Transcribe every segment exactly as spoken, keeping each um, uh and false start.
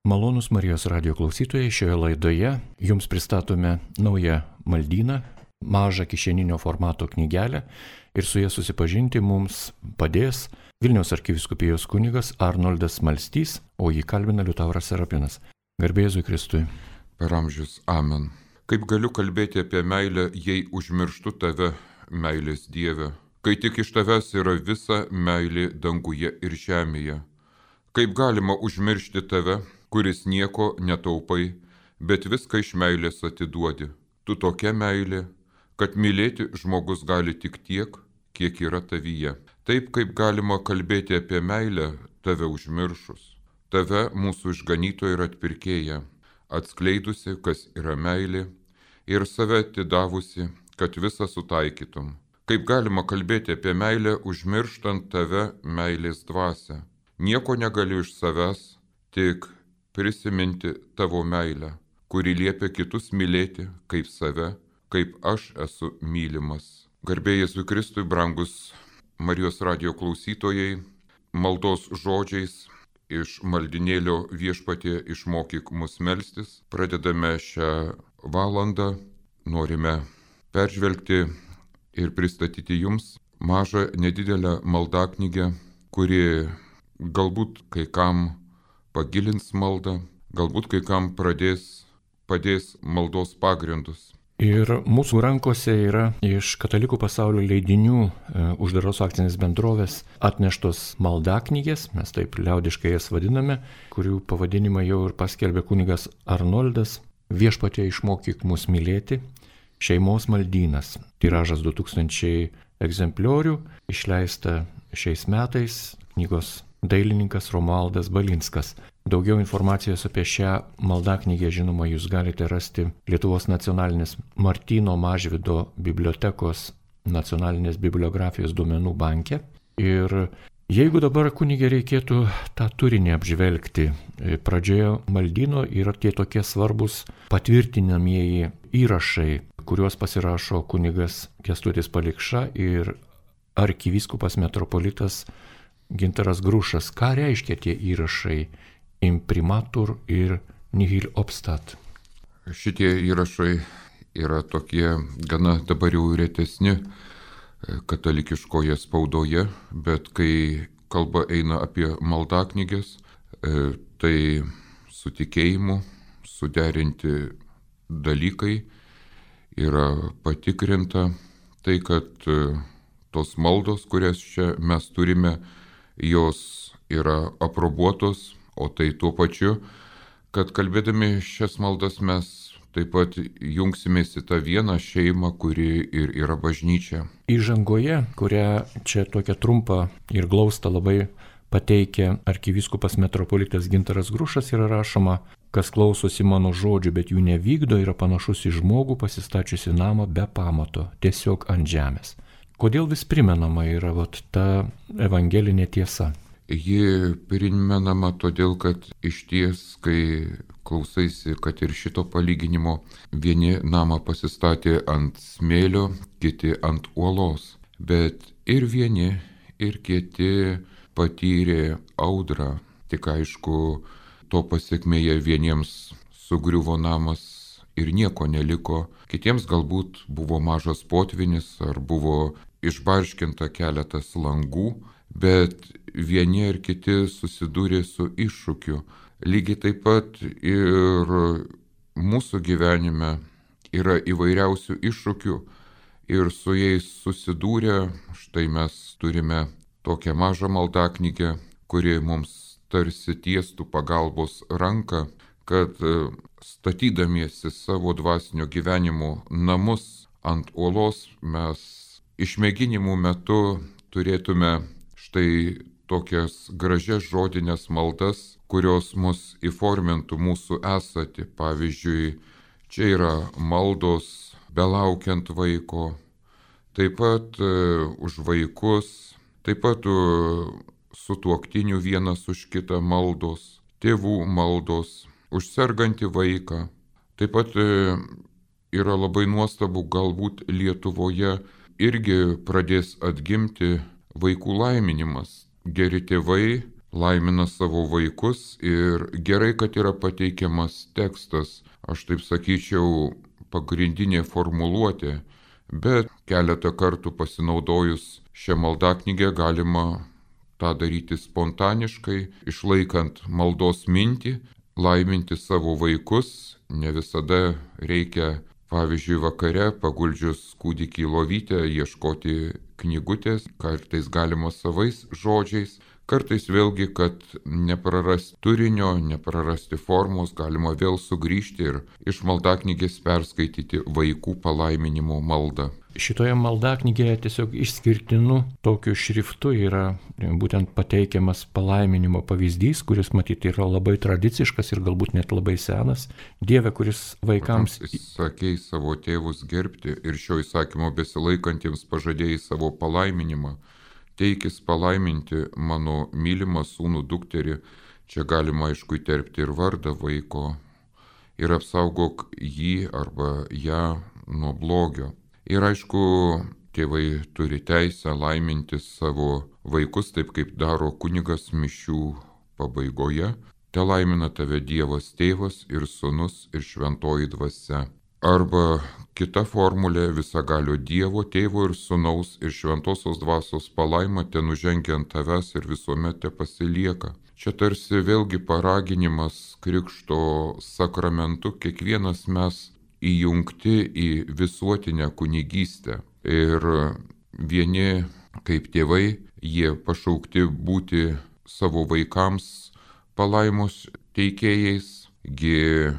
Malonūs Marijos radijo klausytojai, šioje laidoje jums pristatome naują maldyną, mažą kišeninio formato knygelę ir su ja susipažinti mums padės Vilniaus arkivyskupijos kunigas Arnoldas Smalstys, o jį kalbina Liutauras Serapinas. Garbė Jėzui Kristui. Per amžius amen. Kaip galiu kalbėti apie meilę, jei užmirštu tave, meilės Dieve, kai tik iš tavęs yra visa meilė danguje ir žemėje. Kaip galima užmiršti tave, kuris nieko netaupai, bet viską iš meilės atiduodi. Tu tokia meilė, kad mylėti žmogus gali tik tiek, kiek yra tavyje. Taip kaip galima kalbėti apie meilę, tave užmiršus. Tave mūsų išganytoja ir atpirkėja, atskleidusi, kas yra meilė, ir save atidavusi, kad visą sutaikytum. Kaip galima kalbėti apie meilę, užmirštant tave meilės dvasią. Nieko negaliu iš savęs, tik prisiminti tavo meilę, kuri liepia kitus mylėti kaip save, kaip aš esu mylimas. Garbė Jėzui Kristui, brangus Marijos radijo klausytojai, maldos žodžiais iš maldinėlio Viešpatie išmokyk mus melstis. Pradedame šią valandą, norime peržvelgti ir pristatyti jums mažą nedidelę maldaknygę, kuri galbūt kai kam pagilins maldą, galbūt kai kam pradės, padės maldos pagrindus. Ir mūsų rankose yra iš Katalikų pasaulio leidinių e, uždaros akcinės bendrovės atneštos maldaknygės, mes taip liaudiškai jas vadiname, kurių pavadinimą jau ir paskelbė kunigas Arnoldas. Viešpatie išmokyk mus mylėti, šeimos maldynas. Tiražas du tūkstančiai egzempliorių, išleista šiais metais, knygos dailininkas Romualdas Balinskas. Daugiau informacijos apie šią maldaknygę, žinoma, jūs galite rasti Lietuvos nacionalinės Martyno Mažvydo bibliotekos nacionalinės bibliografijos duomenų banke. Ir jeigu dabar kunigė reikėtų tą turinį apžvelgti, pradžioje maldyno yra tie tokie svarbus patvirtinamieji įrašai, kuriuos pasirašo kunigas Kęstutis Palikša ir arkivyskupas metropolitas Gintaras Grušas. Ką reiškia tie įrašai imprimatur ir nihil obstat? Šitie įrašai yra tokie gana dabar jau retesni katalikiškoje spaudoje, bet kai kalba eina apie maldaknyges, tai su tikėjimu suderinti dalykai yra patikrinta. Tai, kad tos maldos, kurias čia mes turime, jos yra aprobuotos, o tai tuo pačiu, kad kalbėdami šias maldas mes taip pat jungsimės į tą vieną šeimą, kuri ir yra bažnyčia. Įžangoje, kurią čia tokią trumpą ir glaustą labai pateikia arkivyskupas metropolitas Gintaras Grušas, yra rašoma: kas klausosi mano žodžių, bet jų nevykdo, yra panašus į žmogų pasistačiusi namą be pamato, tiesiog ant žemės. Kodėl vis primenama yra vat, ta evangelinė tiesa? Ji primenama todėl, kad iš ties, kai klausaisi, kad ir šito palyginimo, vieni namą pasistatė ant smėlio, kiti ant uolos, bet ir vieni, ir kiti patyrė audrą. Tik aišku, to pasekmėje vieniems sugriuvo namas ir nieko neliko, kitiems galbūt buvo mažas potvynis ar buvo išbarškinta keletas langų, bet vieni ir kiti susidūrė su iššūkiu. Lygiai taip pat ir mūsų gyvenime yra įvairiausių iššūkių ir su jais susidūrę, štai mes turime tokią mažą maldaknygę, kuri mums tarsi tiestų pagalbos ranką, kad statydamiesi savo dvasinio gyvenimo namus ant uolos mes išmėginimų metu turėtume štai tokias gražias žodinės maldas, kurios mus įformintų mūsų esatį. Pavyzdžiui, čia yra maldos belaukiant vaiko, taip pat uh, už vaikus, taip pat uh, sutuoktinių vienas už kitą maldos, tėvų maldos, už sergantį vaiką. Taip pat uh, yra labai nuostabu, galbūt Lietuvoje irgi pradės atgimti vaikų laiminimas. Geri tėvai laimina savo vaikus ir gerai, kad yra pateikiamas tekstas, aš taip sakyčiau, pagrindinė formuluotė, bet keletą kartų pasinaudojus šią maldaknygę galima tą daryti spontaniškai, išlaikant maldos mintį, laiminti savo vaikus. Ne visada reikia, pavyzdžiui, vakare paguldžius kūdikį į lovytę ieškoti knygutės, kartais galima savais žodžiais, kartais vėlgi, kad neprarasti turinio, neprarasti formos, galima vėl sugrįžti ir iš maldaknygės perskaityti vaikų palaiminimo maldą. Šitoje maldaknygėje tiesiog išskirtinu tokiu šriftu yra būtent pateikiamas palaiminimo pavyzdys, kuris matyti yra labai tradiciškas ir galbūt net labai senas. Dieve, kuris vaikams... Sakei savo tėvus gerbti ir šio įsakymo besilaikantiems pažadėjai savo palaiminimą. Teikis palaiminti mano mylimą sūnų dukterį, čia galima aišku įterpti ir vardą vaiko, ir apsaugok jį arba ją nuo blogio. Ir aišku, tėvai turi teisę laiminti savo vaikus taip, kaip daro kunigas mišių pabaigoje. Te laimina tave Dievas tėvas ir sūnus ir šventoji dvasia. Arba kita formulė visagalio Dievo, tėvo ir sūnaus ir šventosios dvasios palaima te nužengia ant tavęs ir visuomet te pasilieka. Čia tarsi vėlgi paraginimas krikšto sakramentu, kiekvienas mes įjungti į visuotinę kunigystę. Ir vieni, kaip tėvai, jie pašaukti būti savo vaikams palaimos teikėjais, gi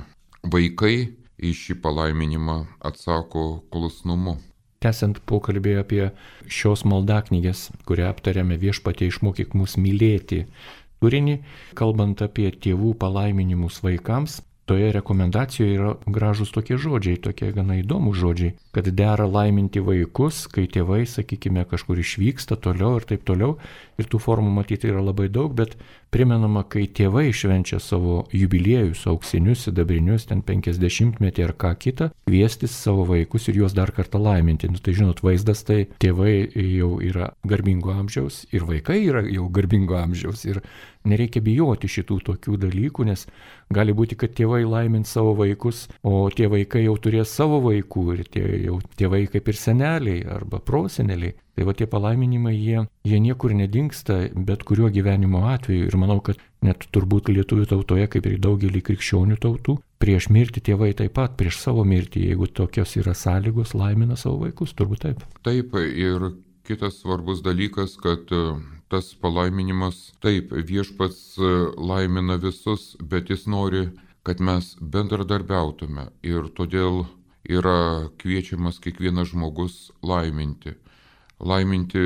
vaikai į šį palaiminimą atsako klusnumu. Tęsiant pokalbį apie šios maldaknygės, kurią aptarėme Viešpatie išmokyk mus mylėti turinį, kalbant apie tėvų palaiminimus vaikams, toje rekomendacijoje yra gražus tokie žodžiai, tokie gana įdomūs žodžiai, kad dera laiminti vaikus, kai tėvai, sakykime, kažkur išvyksta toliau ir taip toliau. Ir tų formų matyti yra labai daug, bet primenama, kai tėvai švenčia savo jubiliejus, auksinius, sidabrinius, ten penkiasdešimtmetį ar ką kitą, kviestis savo vaikus ir juos dar kartą laiminti. Nu, tai žinot, vaizdas tai tėvai jau yra garbingo amžiaus ir vaikai yra jau garbingo amžiaus. Ir nereikia bijoti šitų tokių dalykų, nes gali būti, kad tėvai laimins savo vaikus, o tie vaikai jau turės savo vaikų ir tie jau tėvai kaip ir seneliai arba proseneliai. Tai va tie palaiminimai, jie, jie niekur nedingsta bet kuriuo gyvenimo atveju. Ir manau, kad net turbūt lietuvių tautoje, kaip ir daugelį krikščionių tautų, prieš mirtį tėvai taip pat, prieš savo mirtį, jeigu tokios yra sąlygos, laimina savo vaikus, turbūt taip. Taip, ir kitas svarbus dalykas, kad tas palaiminimas, taip, Viešpats laimina visus, bet jis nori, kad mes bendradarbiautume ir todėl yra kviečiamas kiekvienas žmogus laiminti. Laiminti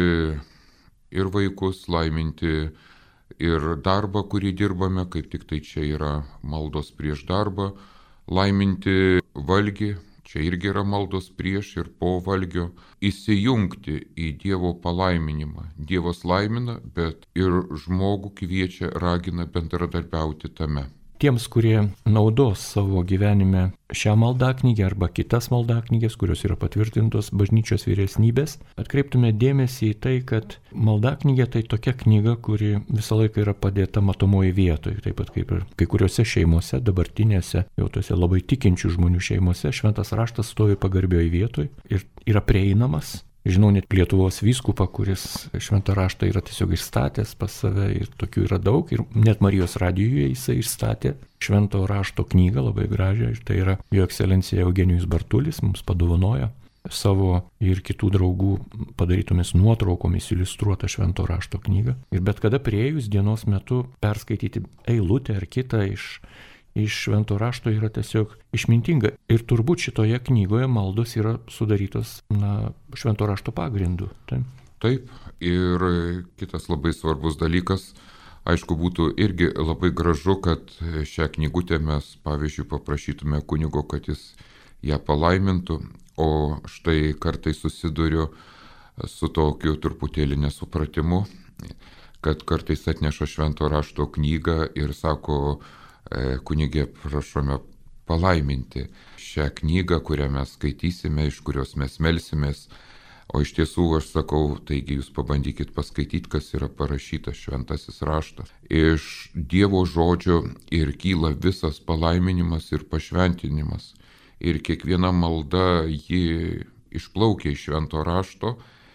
ir vaikus, laiminti ir darbą, kurį dirbame, kaip tik tai čia yra maldos prieš darbą, laiminti valgį, čia irgi yra maldos prieš ir po valgio, įsijungti į Dievo palaiminimą. Dievas laimina, bet ir žmogų kviečia, ragina bendradarbiauti tame. Tiems, kurie naudos savo gyvenime šią maldaknygę arba kitas maldaknygės, kurios yra patvirtintos bažnyčios vyresnybės, atkreiptume dėmesį į tai, kad maldaknygė tai tokia knyga, kuri visą laiką yra padėta matomoje vietoje, taip pat kaip ir kai kuriuose šeimose, dabartinėse, jau tuose labai tikinčių žmonių šeimose, šventas raštas stovi pagarbioje vietoje ir yra prieinamas. Žinau net Lietuvos vyskupą, kuris šventą raštą yra tiesiog išstatęs pas save ir tokių yra daug. Ir net Marijos radijuje jisai išstatė švento rašto knygą, labai gražią. Ir tai yra jo ekscelencija Eugenijus Bartulis, mums padovanojo savo ir kitų draugų padarytomis nuotraukomis iliustruotą švento rašto knygą. Ir bet kada priėjus dienos metu perskaityti eilutę ar kitą iš iš švento rašto yra tiesiog išmintinga. Ir turbūt šitoje knygoje maldos yra sudarytos na, švento rašto pagrindu. Taip. Taip, ir kitas labai svarbus dalykas, aišku, būtų irgi labai gražu, kad šią knygutę mes, pavyzdžiui, paprašytume kunigo, kad jis ją palaimintų, o štai kartais susiduriu su tokiu truputėlį nesupratimu, kad kartais atneša švento rašto knygą ir sako, kunigė, prašome palaiminti šią knygą, kurią mes skaitysime, iš kurios mes melsimės. O iš tiesų aš sakau, taigi jūs pabandykit paskaityti, kas yra parašytas šventasis raštas. Iš Dievo žodžio ir kyla visas palaiminimas ir pašventinimas. Ir kiekviena malda ji išplaukia iš švento rašto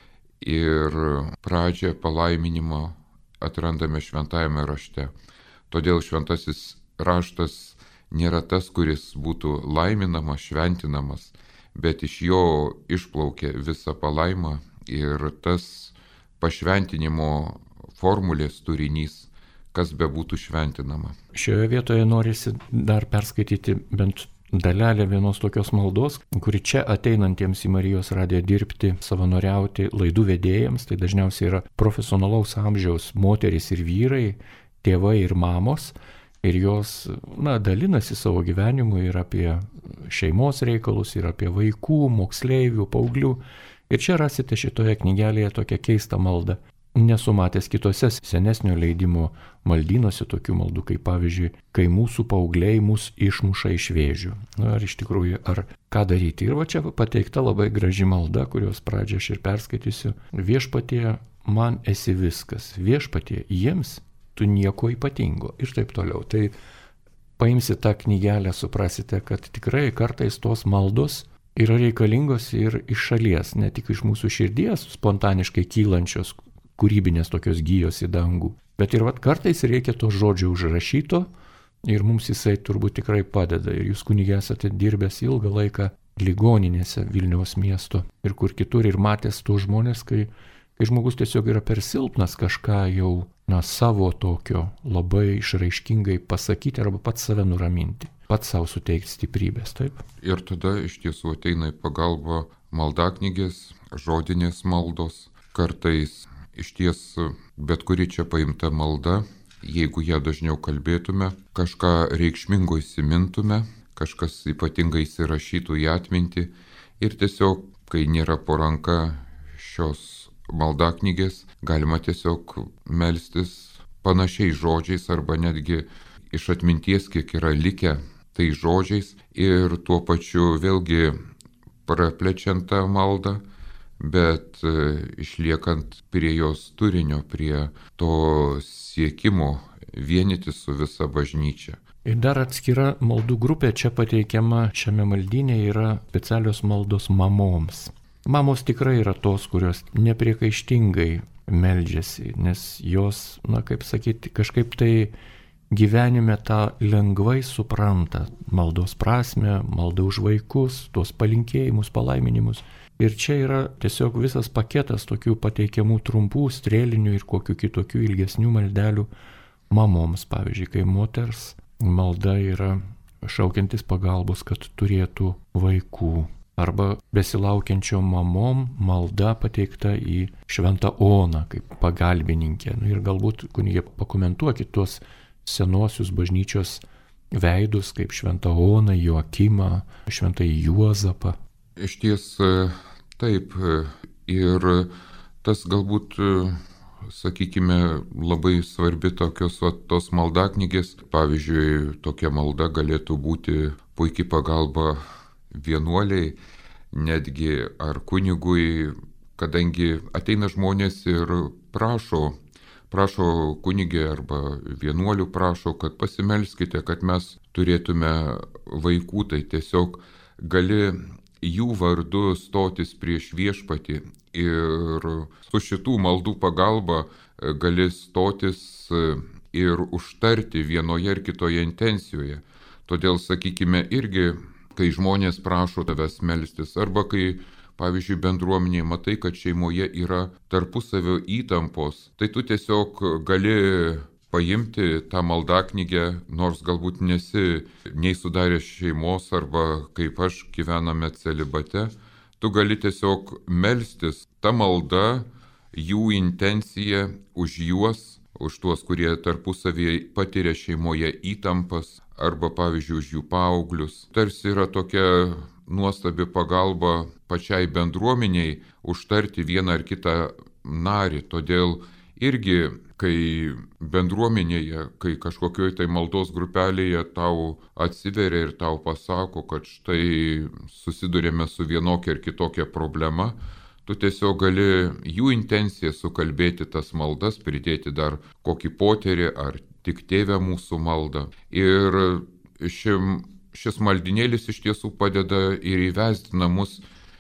ir pradžią palaiminimo atrandame šventajame rašte. Todėl šventasis raštas nėra tas, kuris būtų laiminamas, šventinamas, bet iš jo išplaukia visa palaima ir tas pašventinimo formulės turinys, kas bebūtų šventinama. Šioje vietoje norisi dar perskaityti bent dalelę vienos tokios maldos, kuri čia ateinantiems į Marijos radiją dirbti, savanoriauti laidų vedėjams, tai dažniausiai yra profesionalaus amžiaus moterys ir vyrai, tėvai ir mamos, ir jos na, dalinasi savo gyvenimu ir apie šeimos reikalus, ir apie vaikų, moksleivių, paauglių. Ir čia rasite šitoje knygelėje tokią keistą maldą. Nesu matęs kitose senesnio leidimo maldynuose tokių maldų, kaip pavyzdžiui, kai mūsų paaugliai mus išmuša iš vėžių. Na, ar iš tikrųjų, ar ką daryti? Ir va čia pateikta labai graži malda, kurios pradžią aš ir perskaitysiu. Viešpatie, man esi viskas. Viešpatie, jiems tu nieko ypatingo ir taip toliau. Tai paimsi tą knygelę, suprasite, kad tikrai kartais tos maldos yra reikalingos ir iš šalies, ne tik iš mūsų širdies spontaniškai kylančios, kūrybinės tokios gijos į dangų, bet ir vat kartais reikia to žodžio užrašyto ir mums jisai turbūt tikrai padeda. Ir jūs kunige esate dirbęs ilgą laiką ligoninėse Vilniaus miesto ir kur kitur ir matęs tų žmonės, kai, kai žmogus tiesiog yra per silpnas kažką jau na, savo tokio labai išraiškingai pasakyti arba pats save nuraminti, pats savo suteikti stiprybės, taip? Ir tada iš tiesų ateina į pagalbą maldaknygės, žodinės maldos. Kartais iš ties bet kuri čia paimta malda, jeigu ją dažniau kalbėtume, kažką reikšmingo įsimintume, kažkas ypatingai įsirašytų į atmintį ir tiesiog, kai nėra po ranka šios maldaknygės, galima tiesiog melstis panašiais žodžiais arba netgi iš atminties, kiek yra likę tai žodžiais ir tuo pačiu vėlgi praplečiant tą maldą, bet išliekant prie jos turinio, prie to siekimo vienyti su visa bažnyčia. Ir dar atskira maldų grupė čia pateikiama šiame maldyne yra specialios maldos mamoms. Mamos tikrai yra tos, kurios nepriekaištingai meldžiasi, nes jos, na kaip sakyti, kažkaip tai gyvenime tą lengvai supranta maldos prasme, malda už vaikus, tuos palinkėjimus, palaiminimus. Ir čia yra tiesiog visas paketas tokių pateikiamų trumpų, strėlinių ir kokių kitokių ilgesnių maldelių mamoms. Pavyzdžiui, kai moters malda yra šaukiantis pagalbos, kad turėtų vaikų. Arba besilaukiančiom mamom malda pateikta į Šventą Oną kaip pagalbininkė. Nu, ir galbūt kunigė pakomentuokit tuos senosius bažnyčios veidus kaip Šventą Oną, Joakimą, Šventą Juozapą. Iš ties taip. Ir tas galbūt, sakykime, labai svarbi tokios tos maldaknygės. Pavyzdžiui, tokia malda galėtų būti puikiai pagalba vienuoliai, netgi ar kunigui, kadangi ateina žmonės ir prašo, prašo kunigė arba vienuolių prašo, kad pasimelskite, kad mes turėtume vaikų, tai tiesiog gali jų vardu stotis prieš viešpatį ir su šitų maldų pagalba gali stotis ir užtarti vienoje ar kitoje intencijoje. Todėl, sakykime, irgi kai žmonės prašo tavęs melstis, arba kai, pavyzdžiui, bendruomenėje matai, kad šeimoje yra tarpusavio įtampos, tai tu tiesiog gali paimti tą maldaknygę, nors galbūt nesi nei sudaręs šeimos, arba kaip aš gyvename celibate, tu gali tiesiog melstis. Ta malda, jų intencija už juos, už tuos, kurie tarpusavėje patiria šeimoje įtampas, arba, pavyzdžiui, už jų paauglius. Tarsi yra tokia nuostabi pagalba pačiai bendruomeniai užtarti vieną ar kitą narį. Todėl irgi, kai bendruomenėje, kai kažkokioje tai maldos grupelėje tau atsiveria ir tau pasako, kad štai susidurėme su vienokia ar kitokia problema, tu tiesiog gali jų intenciją sukalbėti tas maldas, pridėti dar kokį poterį ar tik Tėve mūsų maldą. Ir ši, šis maldinėlis iš tiesų padeda ir įvesdina mus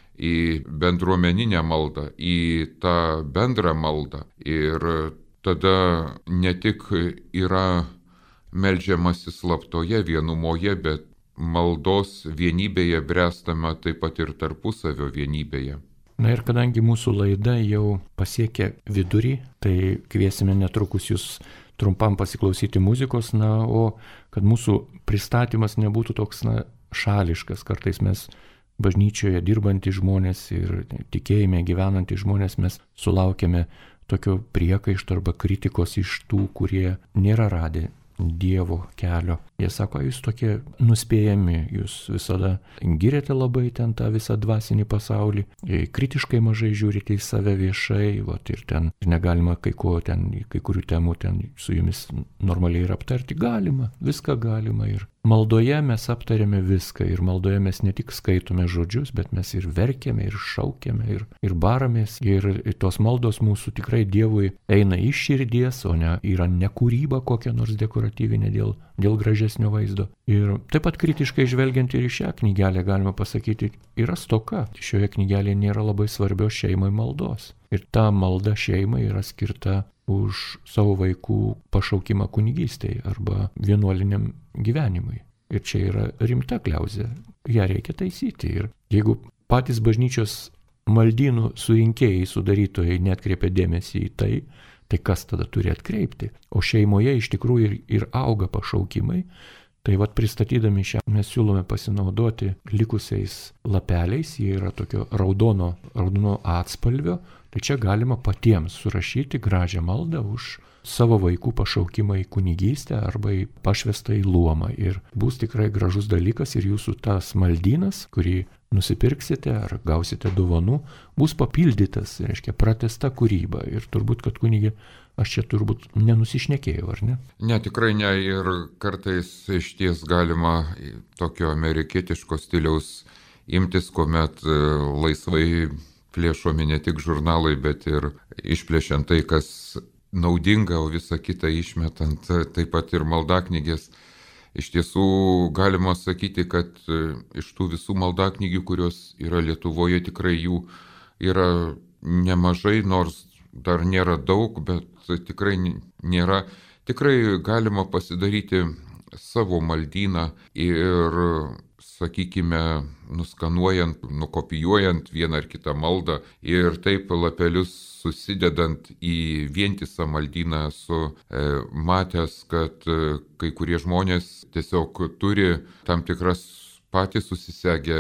į bendruomeninę maldą, į tą bendrą maldą. Ir tada ne tik yra meldžiamasi slaptoje vienumoje, bet maldos vienybėje bręstama taip pat ir tarpusavio vienybėje. Na ir kadangi mūsų laida jau pasiekė vidurį, tai kviesime netrukus jūs trumpam pasiklausyti muzikos, na, o kad mūsų pristatymas nebūtų toks, na, šališkas, kartais mes bažnyčioje dirbantys žmonės ir tikėjime gyvenantys žmonės mes sulaukiame tokio priekaišto arba kritikos iš tų, kurie nėra radę Dievo kelio. Jie sako, jūs tokie nuspėjami, jūs visada girėte labai ten tą visą dvasinį pasaulį, kritiškai mažai žiūrite į save viešai, vat, ir ten negalima kai ko ten, kai kurių temų ten su jumis normaliai ir aptarti. Galima, viską galima. Ir maldoje mes aptarėme viską. Ir maldoje mes ne tik skaitome žodžius, bet mes ir verkiame, ir šaukiame, ir, ir baramės. Ir tos maldos mūsų tikrai Dievui eina iš širdies, o ne yra ne kūryba kokia nors dekoratyvinė dėl, dėl gražesnio vaizdo. Ir taip pat kritiškai žvelgiant ir į šią knygelę galima pasakyti, yra stoka. Šioje knygelėje nėra labai svarbios šeimai maldos. Ir ta malda šeimai yra skirta už savo vaikų pašaukimą kunigystei arba vienuoliniam gyvenimui. Ir čia yra rimta kliauzė. Ją reikia taisyti. Ir jeigu patys bažnyčios maldynų surinkėjai, sudarytojai netkreipia dėmesį į tai, tai kas tada turi atkreipti? O šeimoje iš tikrųjų ir, ir auga pašaukimai. Tai vat pristatydami šią mes siūlome pasinaudoti likusiais lapeliais, jie yra tokio raudono, raudono atspalvio, tai čia galima patiems surašyti gražią maldą už savo vaikų pašaukimą į kunigystę arba į pašvestą į luomą. Ir bus tikrai gražus dalykas ir jūsų tas maldynas, kurį nusipirksite ar gausite dovanų, bus papildytas, reiškia, pratęsta kūryba. Ir turbūt, kad kunigė, aš čia turbūt nenusišnekėjau, ar ne? Ne, tikrai ne. Ir kartais iš ties galima tokio amerikietiško stiliaus imtis, kuomet laisvai plėšomi ne tik žurnalai, bet ir išplėšiant tai, kas naudinga, o visą kitą išmetant, taip pat ir maldaknygės. Iš tiesų galima sakyti, kad iš tų visų maldaknygių, kurios yra Lietuvoje, tikrai jų yra nemažai, nors dar nėra daug, bet tikrai nėra. Tikrai galima pasidaryti savo maldyną ir, sakykime, nuskanuojant, nukopijuojant vieną ar kitą maldą ir taip lapelius susidedant į vientisą maldyną esu e, matęs, kad e, kai kurie žmonės tiesiog turi tam tikras patys susisegę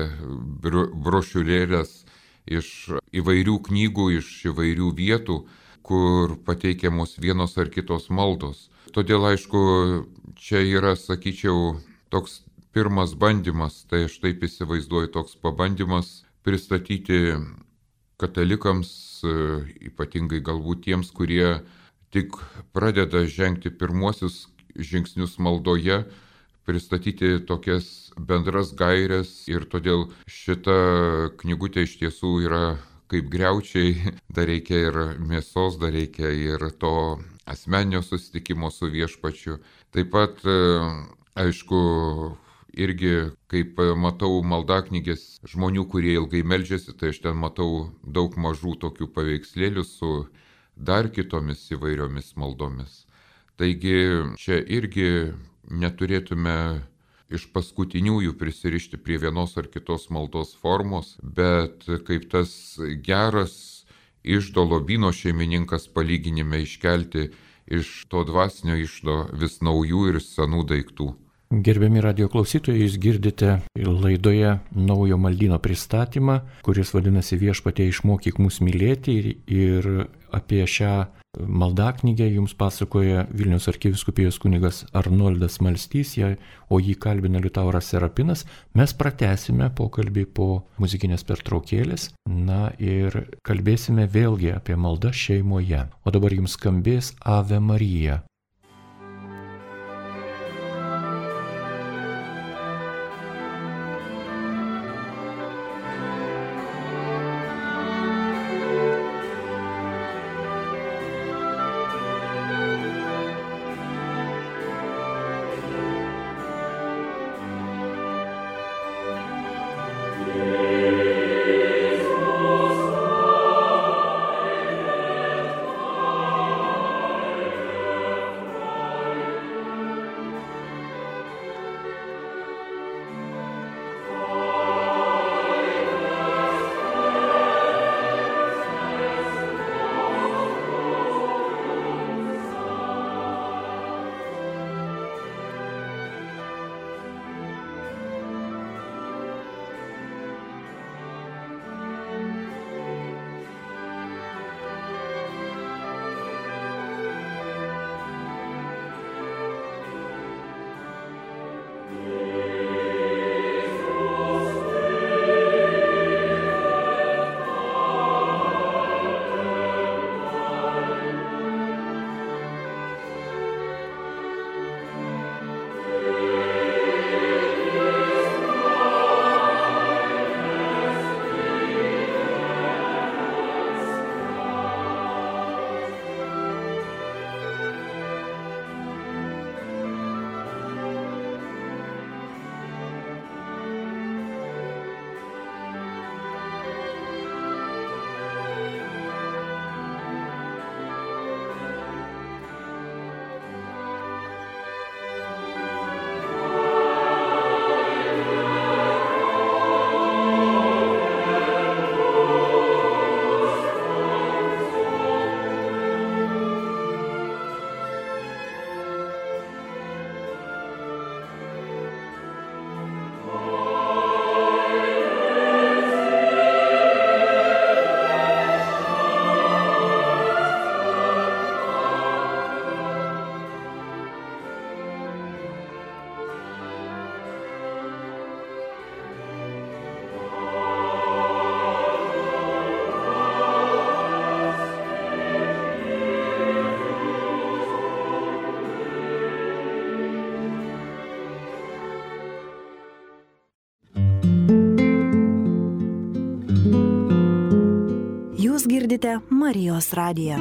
brošiūrėlės iš įvairių knygų, iš įvairių vietų, kur pateikiamos vienos ar kitos maldos. Todėl, aišku, čia yra, sakyčiau, toks pirmas bandymas, tai aš taip įsivaizduoju, toks pabandymas pristatyti katalikams, ypatingai galbūt tiems, kurie tik pradeda žengti pirmuosius žingsnius maldoje, pristatyti tokias bendras gaires ir todėl šita knygutė iš tiesų yra kaip griaučiai, dar reikia ir mėsos, dar reikia ir to asmeninio susitikimo su viešpačiu. Taip pat, aišku, irgi, kaip matau maldaknygės žmonių, kurie ilgai meldžiasi, tai aš ten matau daug mažų tokių paveikslėlių su dar kitomis įvairiomis maldomis. Taigi čia irgi neturėtume iš paskutiniųjų prisirišti prie vienos ar kitos maldos formos, bet kaip tas geras iždo lobyno šeimininkas palyginime iškelti iš to dvasinio iždo vis naujų ir senų daiktų. Gerbiami radio klausytojai, jūs girdite laidoje naujo maldyno pristatymą, kuris vadinasi Viešpatie išmokyk mus mylėti, ir, ir apie šią maldaknygę jums pasakoja Vilniaus arkivyskupijos kunigas Arnoldas Malstys, o jį kalbina Liutauras Serapinas. Mes pratęsime pokalbį po muzikinės pertraukėlės, na ir kalbėsime vėlgi apie maldą šeimoje. O dabar jums skambės Ave Marija. Jūs girdite Marijos radiją.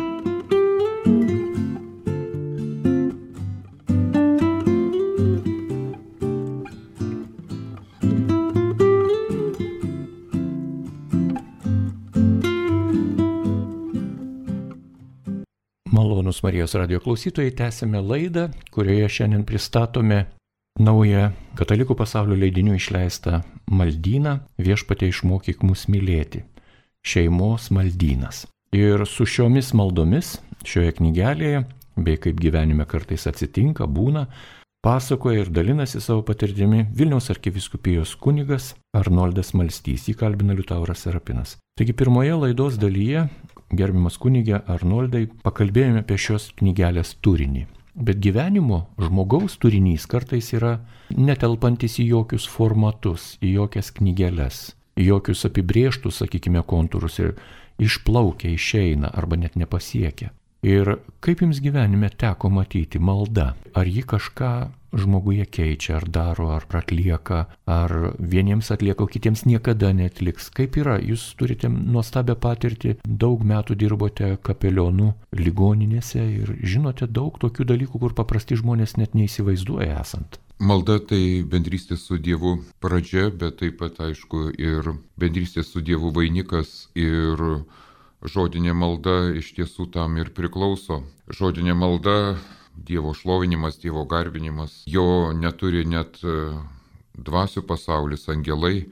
Malonūs Marijos radijo klausytojai, tęsime laidą, kurioje šiandien pristatome naują katalikų pasaulio leidinių išleistą maldyną Viešpatie išmokyk mus mylėti. Šeimos maldynas. Ir su šiomis maldomis šioje knygelėje, bei kaip gyvenime kartais atsitinka, būna, pasakoja ir dalinasi savo patirtimi Vilniaus arkivyskupijos kunigas Arnoldas Malstys, jį kalbina Liutauras Serapinas. Taigi pirmoje laidos dalyje, gerbiamas kunige Arnoldai, pakalbėjome apie šios knygelės turinį. Bet gyvenimo žmogaus turinys kartais yra netelpantis į jokius formatus, į jokias knygeles, į jokius apibrėžtus, sakykime, kontūrus ir išplaukia, išeina arba net nepasiekia. Ir kaip jums gyvenime teko matyti malda? Ar ji kažką žmoguje keičia, ar daro, ar atlieka, ar vieniems atlieka, o kitiems niekada netliks? Kaip yra? Jūs turite nuostabią patirtį, daug metų dirbote kapelionu ligoninėse ir žinote daug tokių dalykų, kur paprasti žmonės net neįsivaizduoja esant. Malda tai bendrystė su Dievu pradžia, bet taip pat, aišku, ir bendrystė su Dievu vainikas, ir žodinė malda iš tiesų tam ir priklauso. Žodinė malda, Dievo šlovinimas, Dievo garbinimas, jo neturi net dvasių pasaulis, angelai.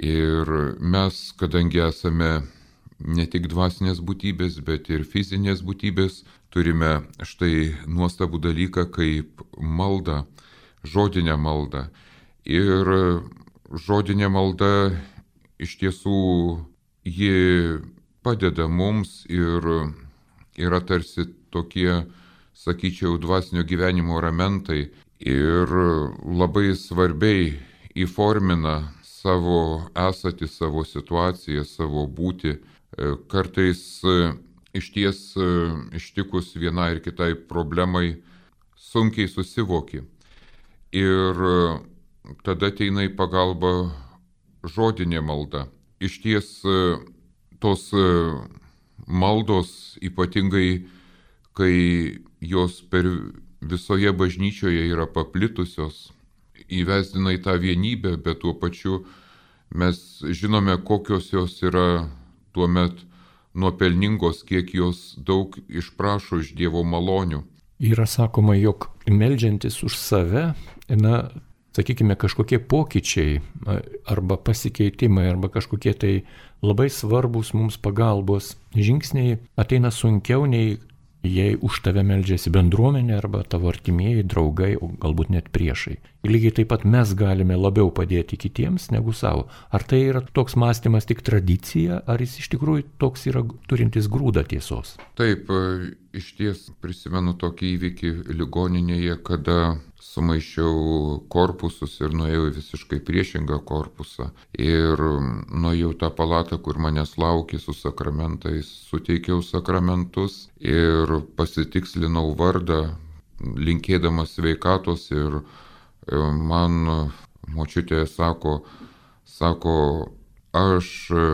Ir mes, kadangi esame ne tik dvasinės būtybės, bet ir fizinės būtybės, turime štai nuostabų dalyką kaip malda. Žodinė malda. Ir žodinė malda iš tiesų ji padeda mums ir yra tarsi tokie, sakyčiau, dvasinio gyvenimo ramentai ir labai svarbiai įformina savo esatį, savo situaciją, savo būtį. Kartais išties ištikus vienai ir kitai problemai sunkiai susivoki. Ir tada ateina į pagalbą žodinė malda. Iš ties tos maldos, ypatingai kai jos per visoje bažnyčioje yra paplitusios, įvesdina į tą vienybę, bet tuo pačiu mes žinome, kokios jos yra tuomet nuopelningos, kiek jos daug išprašo iš Dievo malonių. Yra sakoma, jog meldžiantis už save, na, sakykime, kažkokie pokyčiai arba pasikeitimai arba kažkokie tai labai svarbus mums pagalbos žingsniai ateina sunkiau nei jei už tave meldžiasi bendruomenė arba tavo artimieji, draugai, o galbūt net priešai. Ir lygiai taip pat mes galime labiau padėti kitiems negu savo. Ar tai yra toks mąstymas tik tradicija, ar jis iš tikrųjų toks yra turintis grūdą tiesos? Taip, iš ties prisimenu tokį įvykį ligoninėje, kada sumaišiau korpusus ir nuėjau į visiškai priešingą korpusą. Ir nuėjau tą palatą, kur manęs laukė su sakramentais, suteikiau sakramentus ir pasitikslinau vardą, linkėdamas sveikatos, ir man močiutė sako, sako, aš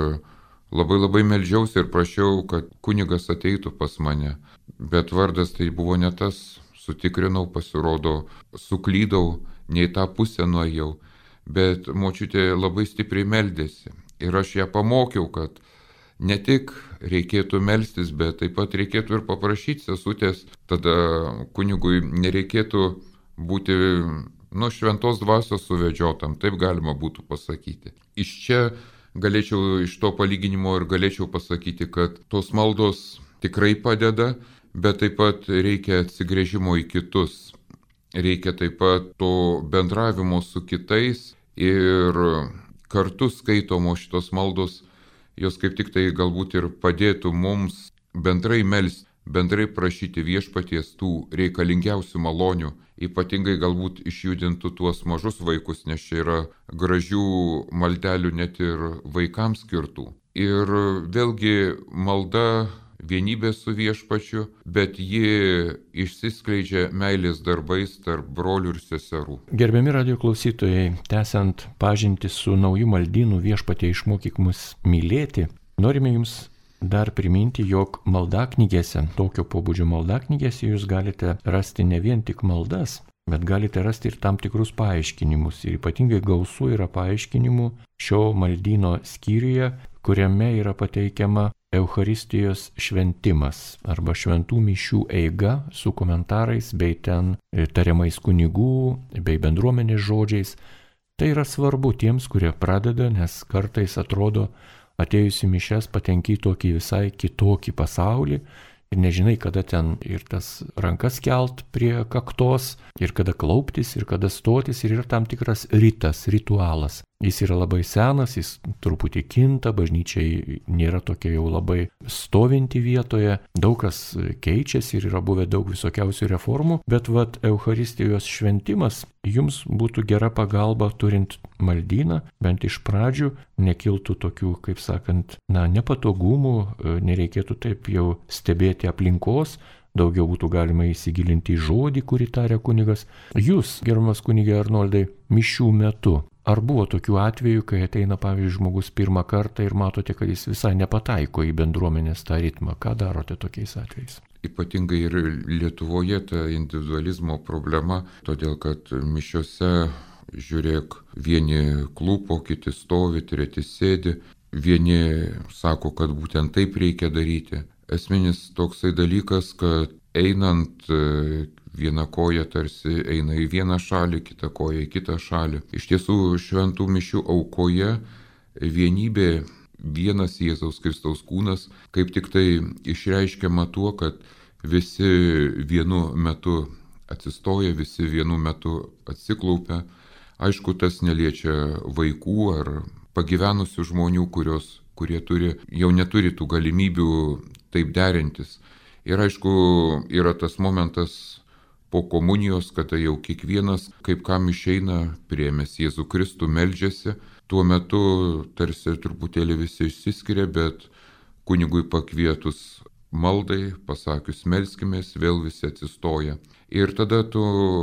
labai labai meldžiausi ir prašiau, kad kunigas ateitų pas mane, bet vardas tai buvo ne tas. Sutikrinau, pasirodo, suklydau, ne į tą pusę nuėjau, bet močiutė labai stipriai meldėsi. Ir aš ją pamokiau, kad ne tik reikėtų melstis, bet taip pat reikėtų ir paprašyti sesutės, tada kunigui nereikėtų būti, nu, šventos dvasios suvedžiotam, taip galima būtų pasakyti. Iš čia galėčiau, iš to palyginimo ir galėčiau pasakyti, kad tos maldos tikrai padeda, bet taip pat reikia atsigręžimo į kitus, reikia taip pat to bendravimo su kitais ir kartu skaitomos šitos maldos, jos kaip tik tai galbūt ir padėtų mums bendrai melsti, bendrai prašyti viešpaties tų reikalingiausių malonių, ypatingai galbūt išjudintų tuos mažus vaikus, nes čia yra gražių maldelių net ir vaikams skirtų. Ir vėlgi malda vienybė su viešpačiu, bet ji išsiskleidžia meilės darbais tarp brolių ir seserų. Gerbiami radijo klausytojai, tęsiant pažintį su nauju maldynu Viešpatie išmokyk mus mylėti, norime jums dar priminti, jog maldaknygėse, tokio pobūdžio maldaknygėse jūs galite rasti ne vien tik maldas, bet galite rasti ir tam tikrus paaiškinimus. Ir ypatingai gausu yra paaiškinimų šio maldyno skyriuje, kuriame yra pateikiama Eucharistijos šventimas arba šventų mišių eiga su komentarais bei ten tariamais kunigų bei bendruomenės žodžiais. Tai yra svarbu tiems, kurie pradeda, nes kartais atrodo, atėjus į mišias patenki į tokį visai kitokį pasaulį ir nežinai, kada ten ir tas rankas kelt prie kaktos, ir kada klauptis, ir kada stotis, ir yra tam tikras ritas, ritualas. Jis yra labai senas, jis truputį kinta, bažnyčiai nėra tokia jau labai stovinti vietoje, daug kas keičiasi ir yra buvę daug visokiausių reformų, bet vat Eucharistijos šventimas jums būtų gera pagalba turint maldyną, bent iš pradžių nekiltų tokių, kaip sakant, na, nepatogumų, nereikėtų taip jau stebėti aplinkos, daugiau būtų galima įsigilinti į žodį, kurį taria kunigas. Jūs, gerbiamas kunige Arnoldai, mišių metu, ar buvo tokių atvejų, kai ateina, pavyzdžiui, žmogus pirmą kartą ir matote, kad jis visai nepataiko į bendruomenės tą ritmą? Ką darote tokiais atvejais? Ypatingai ir Lietuvoje ta individualizmo problema, todėl kad mišiose, žiūrėk, vieni klūpo, kiti stovi, treti sėdi, vieni sako, kad būtent taip reikia daryti. Esminis toksai dalykas, kad einant viena koja tarsi eina į vieną šalį, kita koja į kitą šalį. Iš tiesų šventų mišių aukoje vienybė, vienas Jėzaus Kristaus kūnas, kaip tik tai išreiškiama tuo, kad visi vienu metu atsistoja, visi vienu metu atsiklaupia. Aišku, tas neliečia vaikų ar pagyvenusių žmonių, kurios, kurie turi, jau neturi tų galimybių taip derintis. Ir aišku, yra tas momentas po komunijos, kada jau kiekvienas, kaip kam išeina, priėmęs Jėzų Kristų, meldžiasi. Tuo metu tarsi truputėlį visi išsiskiria, bet kunigui pakvietus maldai, pasakius melskimės, vėl visi atsistoja. Ir tada tu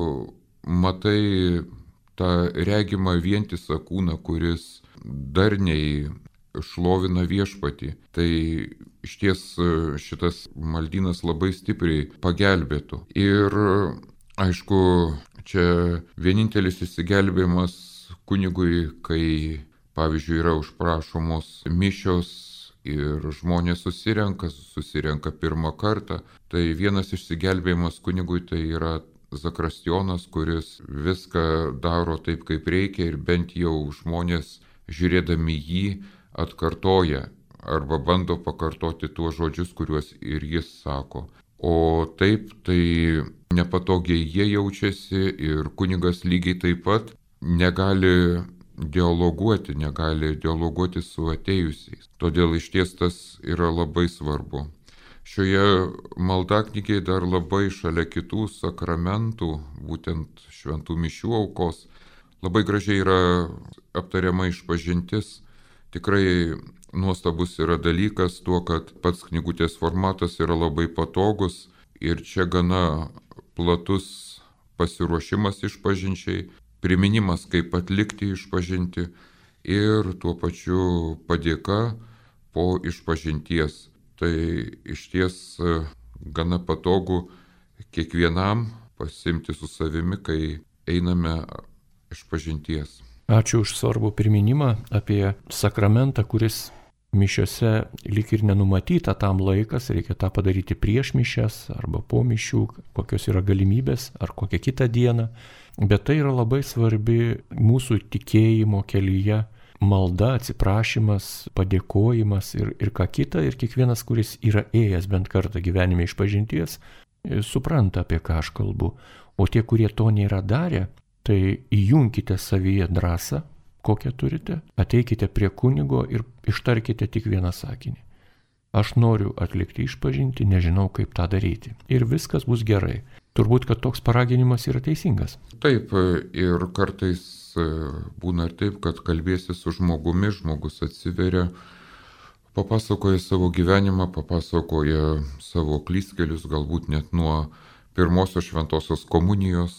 matai tą regimą vientisą kūną, kuris darniai šlovina viešpatį. Tai išties šitas maldynas labai stipriai pagelbėtų. Ir aišku, čia vienintelis išsigelbėjimas kunigui, kai, pavyzdžiui, yra užprašomos mišios ir žmonės susirenka, susirenka pirmą kartą. Tai vienas išsigelbėjimas kunigui tai yra zakrastionas, kuris viską daro taip, kaip reikia, ir bent jau žmonės, žiūrėdami jį, atkartoja arba bando pakartoti tuos žodžius, kuriuos ir jis sako. O taip, tai nepatogiai jie jaučiasi ir kunigas lygiai taip pat negali dialoguoti, negali dialoguoti su atėjusiais. Todėl išties tas yra labai svarbu. Šioje maldaknygėje dar labai šalia kitų sakramentų, būtent šventų mišių aukos, labai gražiai yra aptariama išpažintis. Tikrai nuostabus yra dalykas tuo, kad pats knygutės formatas yra labai patogus ir čia gana platus pasiruošimas išpažinčiai, priminimas, kaip atlikti išpažinti ir tuo pačiu padėka po išpažinties. Tai išties gana patogu kiekvienam pasimti su savimi, kai einame išpažinties. Ačiū už svarbų priminimą apie sakramentą, kuris mišiose lyg ir nenumatyta tam laikas, reikia tą padaryti prieš mišias arba po mišių, kokios yra galimybės ar kokią kitą dieną. Bet tai yra labai svarbi mūsų tikėjimo kelyje malda, atsiprašymas, padėkojimas ir, ir ką kita. Ir kiekvienas, kuris yra ėjęs bent kartą gyvenime išpažinties, supranta, apie ką aš kalbu. O tie, kurie to nėra darę, tai įjunkite savyje drąsą, kokią turite, ateikite prie kunigo ir ištarkite tik vieną sakinį. Aš noriu atlikti išpažinti, nežinau kaip tą daryti. Ir viskas bus gerai. Turbūt, kad toks paraginimas yra teisingas. Taip, ir kartais būna ir taip, kad kalbėsi su žmogumi, žmogus atsiveria, papasakoja savo gyvenimą, papasakoja savo klystkelius, galbūt net nuo pirmosios šventosios komunijos.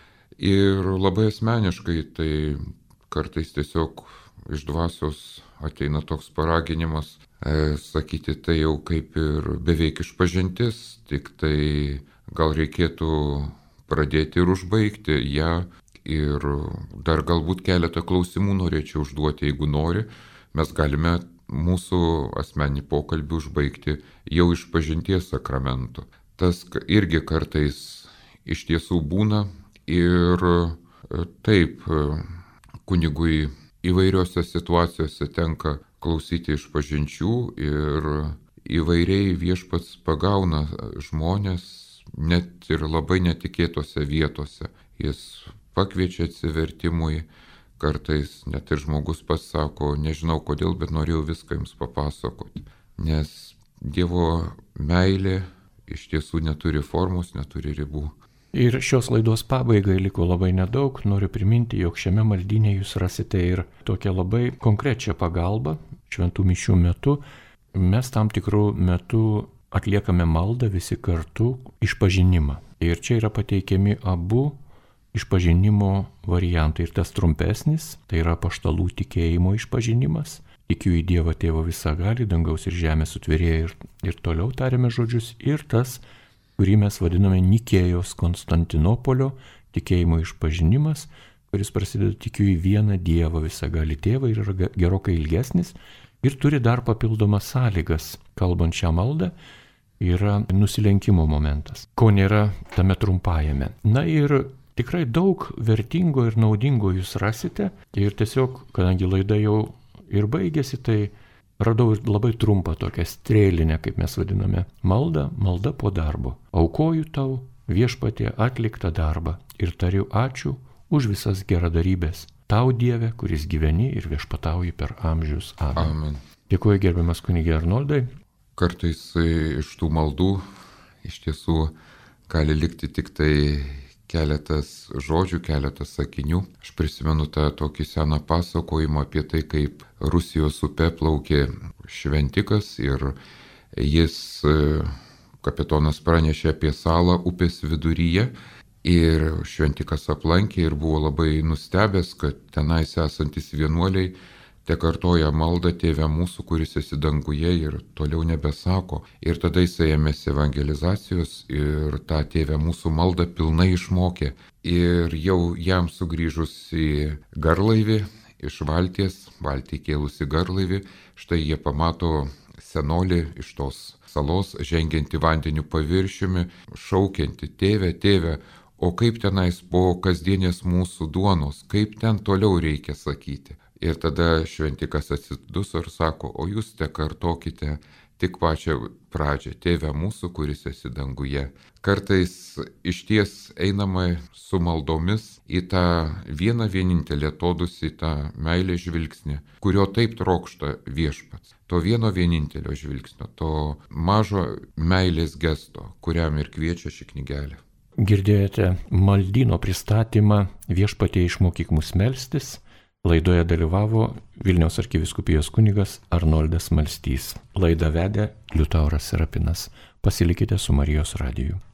Ir labai asmeniškai, tai kartais tiesiog iš dvasios ateina toks paraginimas, e, sakyti tai jau kaip ir beveik išpažintis, tik tai gal reikėtų pradėti ir užbaigti ją. Ir dar galbūt keletą klausimų norėčiau užduoti, jeigu nori. Mes galime mūsų asmenį pokalbį užbaigti jau išpažinties sakramentu. Tas irgi kartais iš tiesų būna ir taip, kunigui įvairiose situacijose tenka klausyti išpažinčių ir įvairiai viešpats pagauna žmonės net ir labai netikėtose vietose. Jis pakviečia atsivertimui, kartais net ir žmogus pats sako, nežinau kodėl, bet norėjau viską jums papasakoti. Nes Dievo meilė iš tiesų neturi formos, neturi ribų. Ir šios laidos pabaigai liko labai nedaug. Noriu priminti, jog šiame maldyne jūs rasite ir tokią labai konkrečią pagalbą šventų mišių metu. Mes tam tikrų metų atliekame maldą visi kartu, išpažinimą. Ir čia yra pateikiami abu išpažinimo variantai. Ir tas trumpesnis, tai yra apaštalų tikėjimo išpažinimas. Tikiu į Dievą Tėvą visagalį, dangaus ir žemės sutvėrėją ir, ir toliau tariame žodžius. Ir tas, kurį mes vadiname Nikėjos Konstantinopolio tikėjimo išpažinimas, kuris prasideda tikiu į vieną Dievą visagalį Tėvą ir yra gerokai ilgesnis. Ir turi dar papildomas sąlygas, kalbant šią maldą, yra nusilenkimo momentas, ko nėra tame trumpajame. Na ir tikrai daug vertingo ir naudingo jūs rasite. Ir tiesiog, kadangi laida jau ir baigėsi, tai radau ir labai trumpą tokią strėlinę, kaip mes vadiname, maldą, malda po darbo. Aukoju tau viešpatie atliktą darbą ir tariu ačiū už visas geradarybės. Tau Dieve, kuris gyveni ir viešpatauji per amžius. Amen. Amen. Dėkuoju gerbiamas kunige Arnoldai. Kartais iš tų maldų iš tiesų gali likti tik tai keletas žodžių, keletas sakinių. Aš prisimenu tą tokį seną pasakojimą apie tai, kaip Rusijos upe plaukė šventikas ir jis, kapitonas, pranešė apie salą upės viduryje. Ir šventikas aplankė ir buvo labai nustebęs, kad tenais esantis vienuoliai te kartoja maldą Tėve mūsų, kuris esi danguje, ir toliau nebesako. Ir tada jis ėmėsi evangelizacijos ir tą Tėve mūsų maldą pilnai išmokė. Ir jau jam sugrįžus į garlaivį iš valties, valtį kėlusi garlaivį, štai jie pamato senolį iš tos salos, žengianti vandeniu paviršiumi, šaukianti Tėve, Tėve, o kaip tenais po kasdienės mūsų duonos, kaip ten toliau reikia sakyti. Ir tada šventikas atsiduso ir sako, o jūs te kartokite tik pačią pradžią. Tėve mūsų, kuris esi danguje. Kartais išties einama su maldomis į tą vieną vienintelį atodusį, tą meilės žvilgsnį, kurio taip trokšta viešpats. To vieno vienintelio žvilgsnio, to mažo meilės gesto, kuriam ir kviečia ši knygelė. Girdėjote maldyno pristatymą Viešpatie išmokyk mus melstis. Laidoje dalyvavo Vilniaus arkivyskupijos kunigas Arnoldas Malstys. Laidą vedė Liutauras Serapinas. Pasilikite su Marijos radiju.